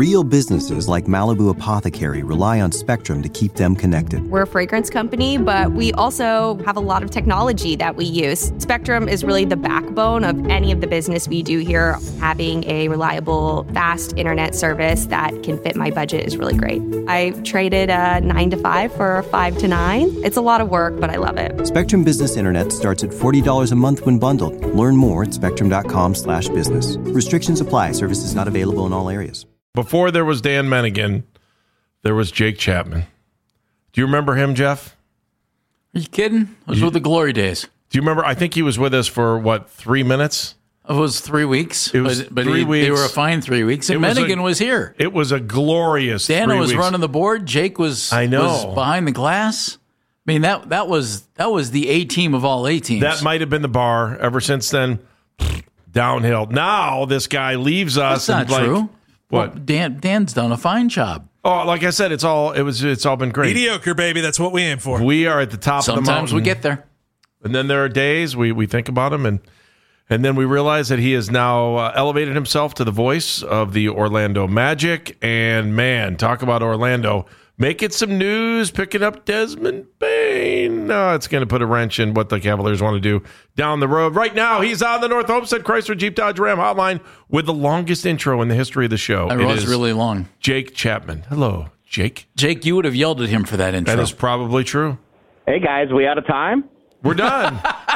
Real businesses like Malibu Apothecary rely on Spectrum to keep them connected. We're a fragrance company, but we also have a lot of technology that we use. Spectrum is really the backbone of any of the business we do here. Having a reliable, fast internet service that can fit my budget is really great. I traded a 9 to 5 for a 5 to 9. It's a lot of work, but I love it. Spectrum Business Internet starts at $40 a month when bundled. Learn more at spectrum.com/business. Restrictions apply. Services not available in all areas. Before there was Dan Mennigan, there was Jake Chapman. Do you remember him, Jeff? Are you kidding? Those were the glory days. Do you remember? I think he was with us for, 3 minutes? It was 3 weeks. It was but 3 weeks. They were a fine 3 weeks, and Mennigan was here. It was a glorious Dano 3 was weeks. running the board. Jake was behind the glass. I mean, that was the A team of all A teams. That might have been the bar. Ever since then, downhill. Now this guy leaves us. That's not true. What? Well, Dan's done a fine job. Oh, like I said, it's all been great. Mediocre, baby. That's what we aim for. We are at the top of the mountain. Sometimes we get there. And then there are days we think about him, and then we realize that he has now elevated himself to the voice of the Orlando Magic. And, man, talk about Orlando. Making some news, picking up Desmond Bain. No, it's going to put a wrench in what the Cavaliers want to do down the road. Right now, he's on the North Homestead Chrysler Jeep Dodge Ram hotline with the longest intro in the history of the show. It was really long. Jake Chapman. Hello, Jake. Jake, you would have yelled at him for that intro. That is probably true. Hey, guys, we out of time? We're done.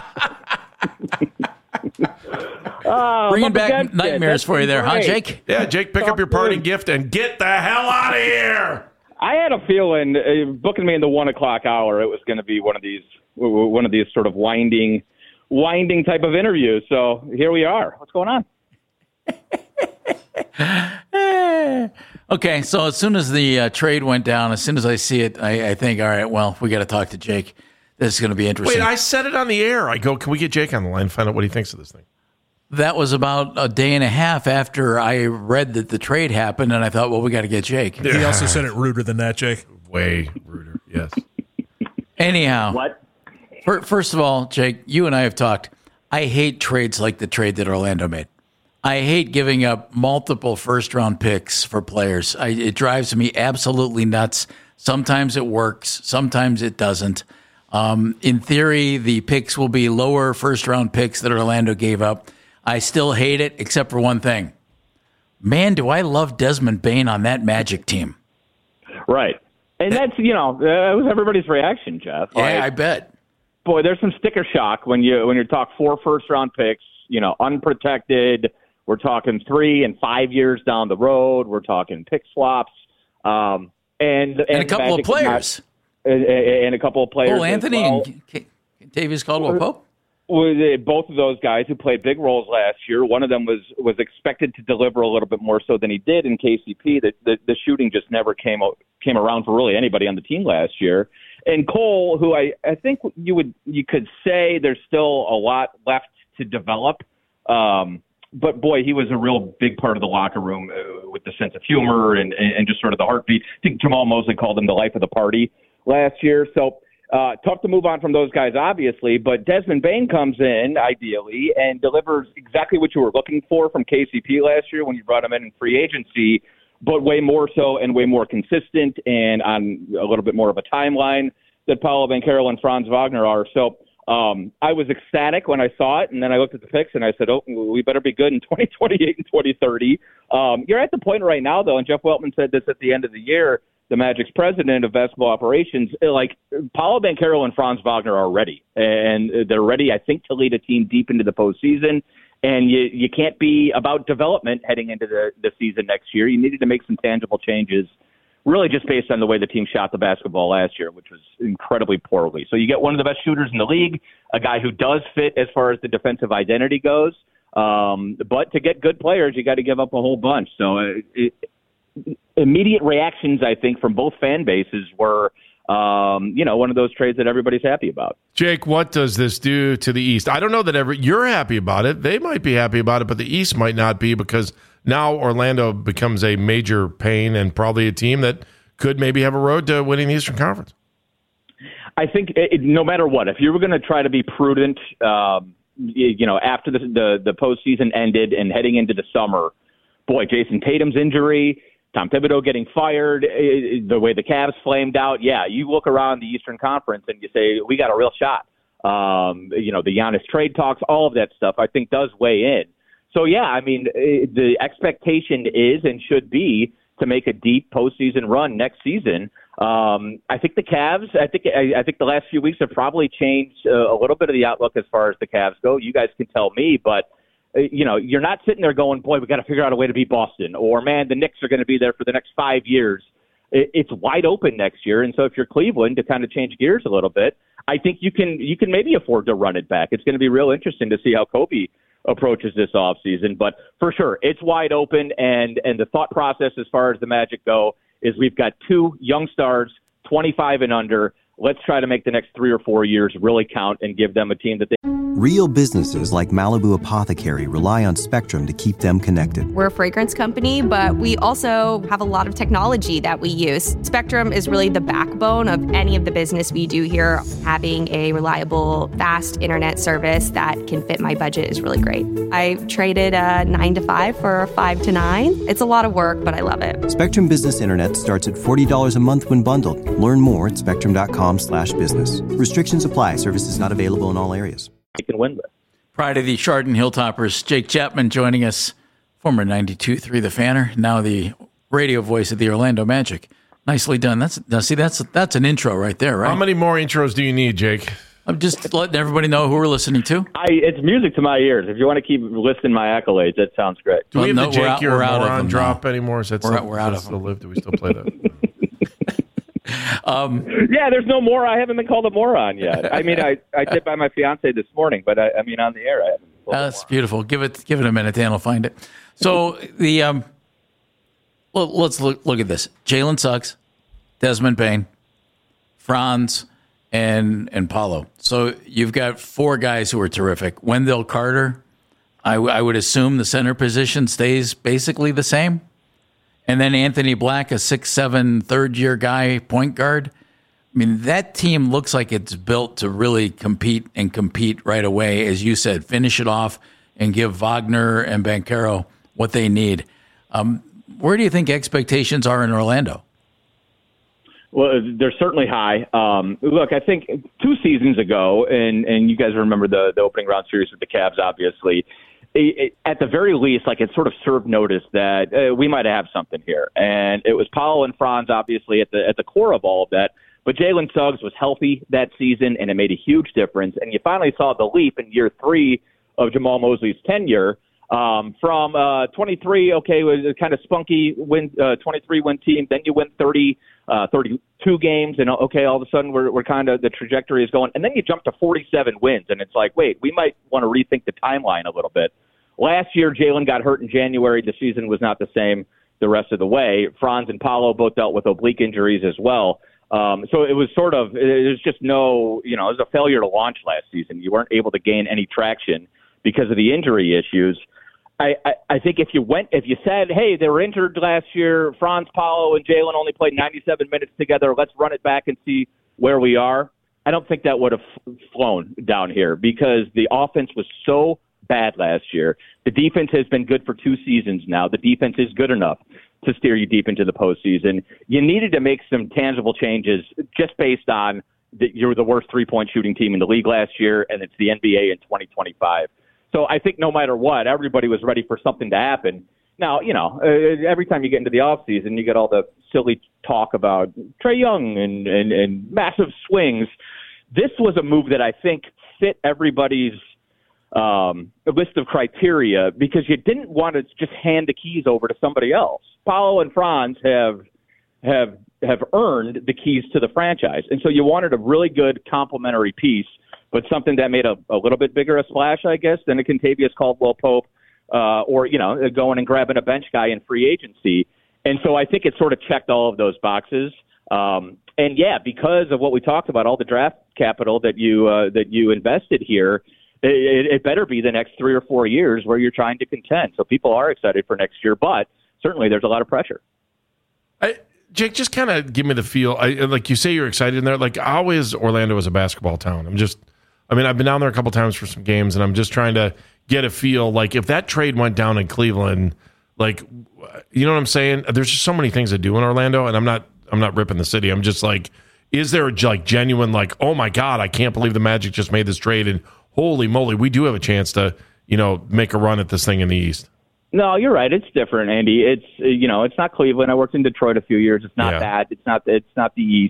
Bringing back nightmares for you there, huh, Jake? Yeah, Jake, pick up your parting gift and get the hell out of here. I had a feeling booking me in the 1 o'clock hour, it was going to be one of these sort of winding type of interviews. So here we are. What's going on? Okay, so as soon as the trade went down, as soon as I see it, I think, all right, well, we got to talk to Jake. This is going to be interesting. Wait, I said it on the air. I go, can we get Jake on the line and find out what he thinks of this thing? That was about a day and a half after I read that the trade happened, and I thought, well, we got to get Jake. He also said it ruder than that, Jake. Way ruder, yes. Anyhow. What? First of all, Jake, you and I have talked. I hate trades like the trade that Orlando made. I hate giving up multiple first-round picks for players. It drives me absolutely nuts. Sometimes it works. Sometimes it doesn't. In theory, the picks will be lower first-round picks that Orlando gave up. I still hate it, except for one thing. Man, do I love Desmond Bain on that Magic team. Right. And that's, that was everybody's reaction, Jeff. Yeah, I bet. Boy, there's some sticker shock when you talk 4 first-round picks, unprotected. We're talking 3 and 5 years down the road. We're talking pick swaps. And a couple of players. And a couple of players. Oh, Anthony and Davies Caldwell-Pope? Both of those guys who played big roles last year. One of them was expected to deliver a little bit more so than he did in KCP. The shooting just never came around for really anybody on the team last year. And Cole, who I think you could say there's still a lot left to develop. But boy, he was a real big part of the locker room with the sense of humor and just sort of the heartbeat. I think Jamal Mosley called him the life of the party last year. So. Tough to move on from those guys, obviously, but Desmond Bain comes in, ideally, and delivers exactly what you were looking for from KCP last year when you brought him in free agency, but way more so and way more consistent and on a little bit more of a timeline that Paolo Banchero and Franz Wagner are. So I was ecstatic when I saw it, and then I looked at the picks, and I said, we better be good in 2028 and 2030. You're at the point right now, though, and Jeff Weltman said this at the end of the year, the Magic's president of basketball operations, like Paolo Banchero and Franz Wagner are ready, and they're ready, I think, to lead a team deep into the postseason. And you can't be about development heading into the season next year. You needed to make some tangible changes, really just based on the way the team shot the basketball last year, which was incredibly poorly. So you get one of the best shooters in the league, a guy who does fit as far as the defensive identity goes. But to get good players, you got to give up a whole bunch. So immediate reactions, I think, from both fan bases were, one of those trades that everybody's happy about. Jake, what does this do to the East? I don't know that you're happy about it. They might be happy about it, but the East might not be because now Orlando becomes a major pain and probably a team that could maybe have a road to winning the Eastern Conference. I think no matter what, if you were going to try to be prudent, after the postseason ended and heading into the summer, boy, Jason Tatum's injury, Tom Thibodeau getting fired, the way the Cavs flamed out. Yeah, you look around the Eastern Conference and you say, we got a real shot. The Giannis trade talks, all of that stuff, I think does weigh in. So, yeah, I mean, the expectation is and should be to make a deep postseason run next season. I think the Cavs, I think the last few weeks have probably changed a little bit of the outlook as far as the Cavs go. You guys can tell me, but you're not sitting there going, boy, we got to figure out a way to beat Boston, or man, the Knicks are going to be there for the next 5 years. It's wide open next year. And so if you're Cleveland, to kind of change gears a little bit, I think you can maybe afford to run it back. It's going to be real interesting to see how Kobe approaches this offseason. But for sure, it's wide open. And the thought process as far as the Magic go is we've got 2 young stars, 25 and under. Let's try to make the next 3 or 4 years really count and give them a team that they... Real businesses like Malibu Apothecary rely on Spectrum to keep them connected. We're a fragrance company, but we also have a lot of technology that we use. Spectrum is really the backbone of any of the business we do here. Having a reliable, fast internet service that can fit my budget is really great. I traded a 9 to 5 for a 5 to 9. It's a lot of work, but I love it. Spectrum Business Internet starts at $40 a month when bundled. Learn more at spectrum.com/business. Restrictions apply. Services not available in all areas. Can win with. Pride of the Chardon Hilltoppers, Jake Chapman joining us, former 92.3 The Fanner, now the radio voice of the Orlando Magic. Nicely done. That's an intro right there, right? How many more intros do you need, Jake? I'm just letting everybody know who we're listening to. It's music to my ears. If you want to keep listing my accolades, that sounds great. Do we have the Jake You're a Moron drop now. Anymore? Is that we're out of still live? Do we still play that? Yeah, there's no more. I haven't been called a moron yet. I mean, I did by my fiance this morning, but I mean, on the air, I haven't been called That's beautiful. Give it a minute, Dan will find it. So let's look at this. Jalen Suggs, Desmond Bane, Franz, and Paolo. So you've got 4 guys who are terrific. Wendell Carter, I would assume the center position stays basically the same. And then Anthony Black, a 6'7", third-year guy, point guard. I mean, that team looks like it's built to really compete right away. As you said, finish it off and give Wagner and Banchero what they need. Where do you think expectations are in Orlando? Well, they're certainly high. Look, I think 2 seasons ago, and you guys remember the opening round series with the Cavs, obviously, at the very least, like it sort of served notice that we might have something here. And it was Paolo and Franz, obviously, at the core of all of that. But Jalen Suggs was healthy that season, and it made a huge difference. And you finally saw the leap in year 3 of Jamal Mosley's tenure from 23, okay, was a kind of spunky 23-win team. Then you win 32 games, and okay, all of a sudden we're kind of the trajectory is going. And then you jump to 47 wins, and it's like, wait, we might want to rethink the timeline a little bit. Last year, Jalen got hurt in January. The season was not the same the rest of the way. Franz and Paolo both dealt with oblique injuries as well. So it was there's just no, it was a failure to launch last season. You weren't able to gain any traction because of the injury issues. I think if you said, hey, they were injured last year, Franz, Paolo, and Jalen only played 97 minutes together, let's run it back and see where we are, I don't think that would have flown down here because the offense was so bad last year. The defense has been good for 2 seasons now. The defense is good enough to steer you deep into the postseason. You needed to make some tangible changes just based on that you're the worst 3-point shooting team in the league last year, and it's the NBA in 2025. So I think no matter what, everybody was ready for something to happen. Now, every time you get into the offseason, you get all the silly talk about Trae Young and massive swings. This was a move that I think fit everybody's list of criteria because you didn't want to just hand the keys over to somebody else. Paolo and Franz have earned the keys to the franchise. And so you wanted a really good complementary piece, but something that made a little bit bigger a splash, I guess, than a Kentavious Caldwell-Pope or going and grabbing a bench guy in free agency. And so I think it sort of checked all of those boxes. And yeah, because of what we talked about, all the draft capital that you invested here, it better be the next 3 or 4 years where you're trying to contend. So people are excited for next year, but certainly there's a lot of pressure. Jake, just kind of give me the feel. Like you say, you're excited in there. Like, how is Orlando as a basketball town? I've been down there a couple times for some games, and I'm just trying to get a feel. Like, if that trade went down in Cleveland, Like, you know what I'm saying? There's just so many things to do in Orlando, and I'm not ripping the city. I'm just like, is there like genuine like, oh my God, I can't believe the Magic just made this trade, and holy moly, we do have a chance to, make a run at this thing in the East. No, you're right. It's different, Andy. It's it's not Cleveland. I worked in Detroit a few years. It's not that. It's not the East.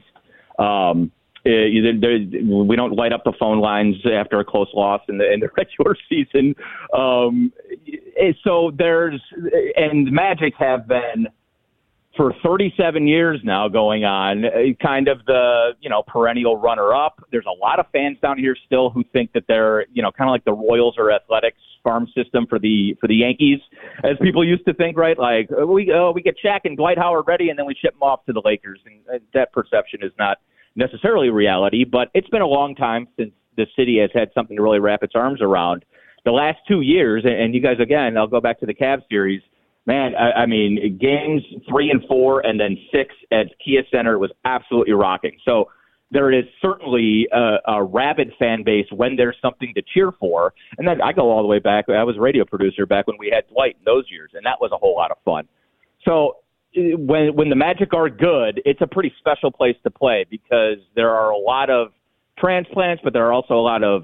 We don't light up the phone lines after a close loss in the regular season. So and the Magic have been for 37 years now going on, kind of the perennial runner-up. There's a lot of fans down here still who think that they're kind of like the Royals or Athletics farm system for the Yankees, as people used to think, right? Like we get Shaq and Dwight Howard ready, and then we ship them off to the Lakers, and that perception is not necessarily reality. But it's been a long time since the city has had something to really wrap its arms around. The last 2 years, and you guys again, I'll go back to the Cavs series. Man, I mean, games 3 and 4, and then 6 at Kia Center was absolutely rocking. So there is certainly a rabid fan base when there's something to cheer for. And then I go all the way back. I was a radio producer back when we had Dwight in those years, and that was a whole lot of fun. So when the Magic are good, it's a pretty special place to play because there are a lot of transplants, but there are also a lot of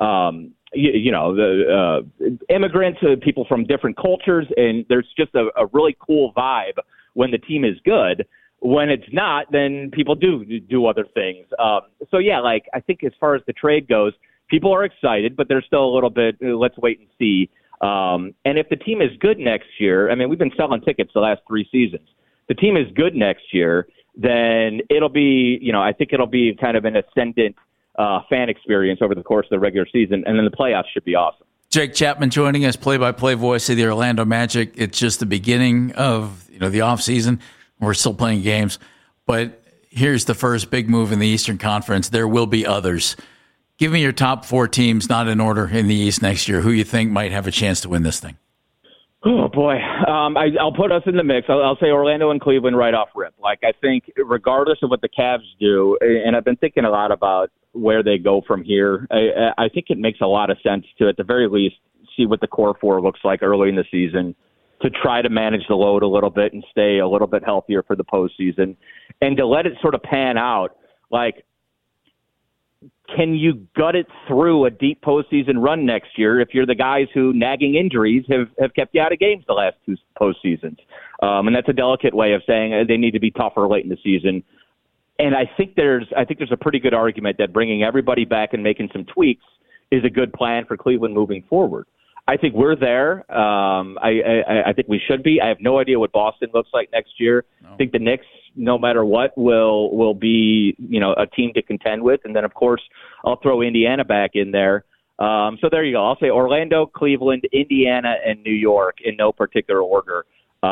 the immigrants, people from different cultures, and there's just a really cool vibe when the team is good. When it's not, then people do other things. So yeah, like I think as far as the trade goes, people are excited, but there's still a little bit. Let's wait and see. And if the team is good next year, I mean, we've been selling tickets the last 3 seasons. If the team is good next year, then it'll be, I think it'll be kind of an ascendant fan experience over the course of the regular season, and then the playoffs should be awesome. Jake Chapman joining us, play-by-play voice of the Orlando Magic. It's just the beginning of the offseason. We're still playing games, but here's the first big move in the Eastern Conference. There will be others. Give me your top 4 teams, not in order, in the East next year. Who you think might have a chance to win this thing? Oh, boy. I'll put us in the mix. I'll say Orlando and Cleveland right off rip. Like, I think regardless of what the Cavs do, and I've been thinking a lot about where they go from here, I think it makes a lot of sense to, at the very least, see what the core 4 looks like early in the season, to try to manage the load a little bit and stay a little bit healthier for the postseason, and to let it sort of pan out. Like, can you gut it through a deep postseason run next year if you're the guys who, nagging injuries, have kept you out of games the last 2 postseasons? And that's a delicate way of saying they need to be tougher late in the season. And I think there's a pretty good argument that bringing everybody back and making some tweaks is a good plan for Cleveland moving forward. I think we're there. I think we should be. I have no idea what Boston looks like next year. No. I think the Knicks, no matter what, will be a team to contend with. And then, of course, I'll throw Indiana back in there. So there you go. I'll say Orlando, Cleveland, Indiana, and New York in no particular order.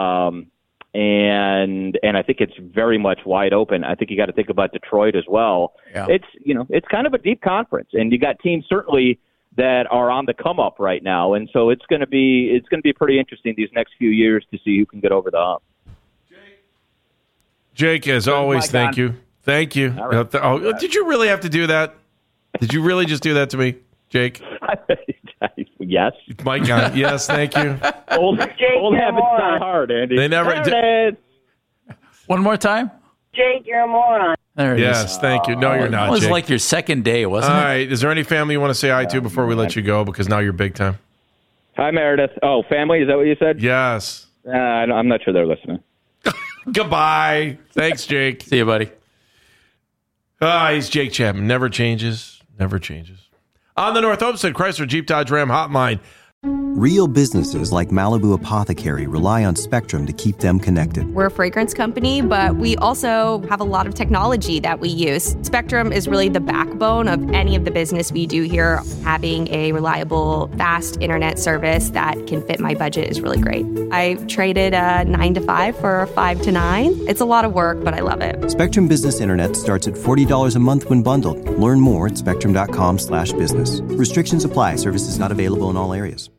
And I think it's very much wide open. I think you got to think about Detroit as well. Yeah. It's kind of a deep conference, and you got teams certainly that are on the come up right now, and so it's going to be pretty interesting these next few years to see who can get over the hump. Jake, as always, thank you. Thank you. Right. Did you really have to do that? Did you really just do that to me, Jake? Yes. Mike, yes, thank you. Old habits die hard, Andy. They never. One more time. Jake, you're a moron. There it is. Yes, thank you. No, you're not, It was Jake. like your second day, wasn't it? All right. Is there any family you want to say hi to before we let you go? Because now you're big time. Hi, Meredith. Oh, family? Is that what you said? Yes. I'm not sure they're listening. Goodbye. Thanks, Jake. See you, buddy. He's Jake Chapman. Never changes. Never changes. On the North Olmsted Chrysler Jeep Dodge Ram hotline. Real businesses like Malibu Apothecary rely on Spectrum to keep them connected. We're a fragrance company, but we also have a lot of technology that we use. Spectrum is really the backbone of any of the business we do here. Having a reliable, fast internet service that can fit my budget is really great. I traded a 9 to 5 for a 5 to 9. It's a lot of work, but I love it. Spectrum Business Internet starts at $40 a month when bundled. Learn more at spectrum.com/business. Restrictions apply. Services not available in all areas.